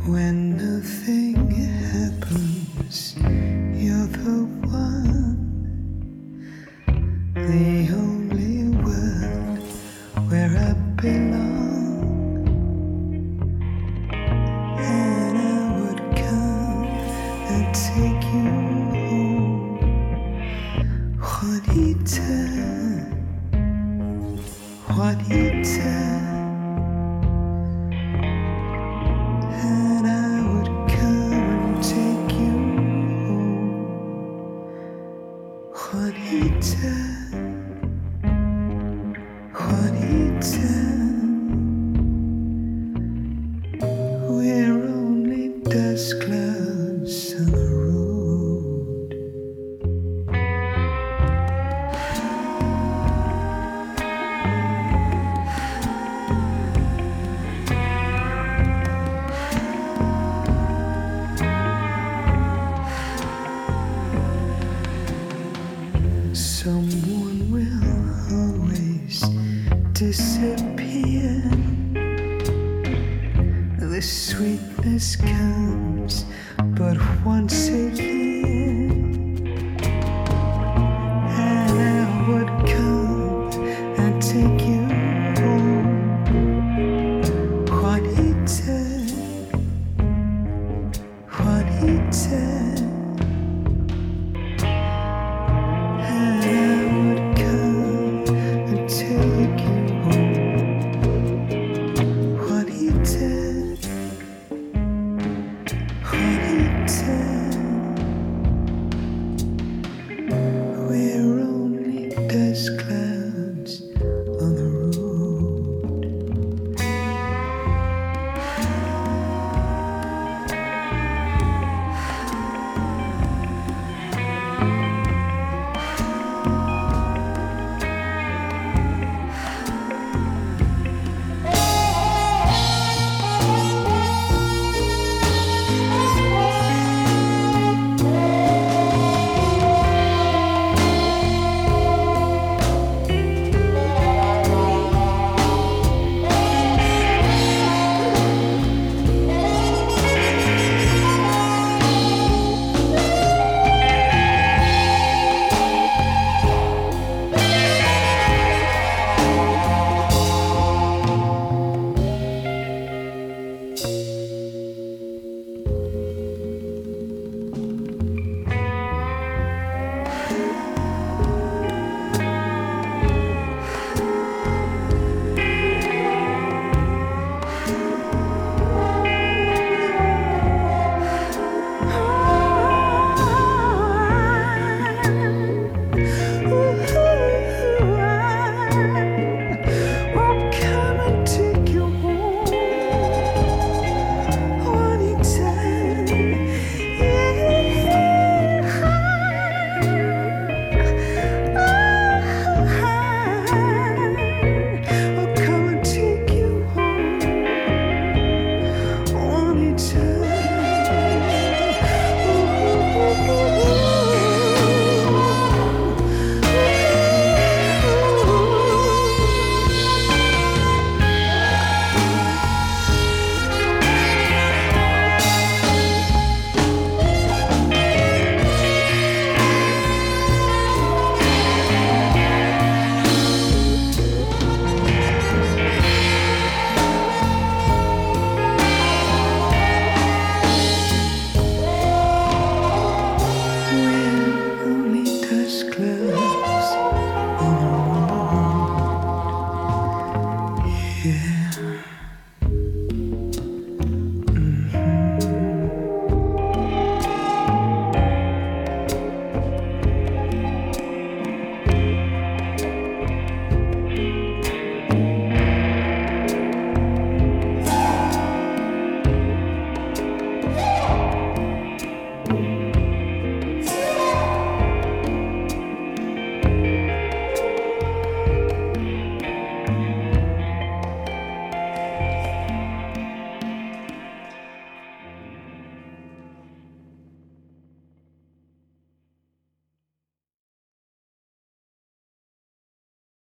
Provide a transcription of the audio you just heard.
When nothing happens, you're the one, the only one where I belong. And I would come and take you home, Juanita, Juanita. And I would come and take you home, Juanita, Juanita. We're only dust clouds on the road. Someone will always disappear. The sweetness comes but once a year. And I would come and take you home, Juanita, Juanita.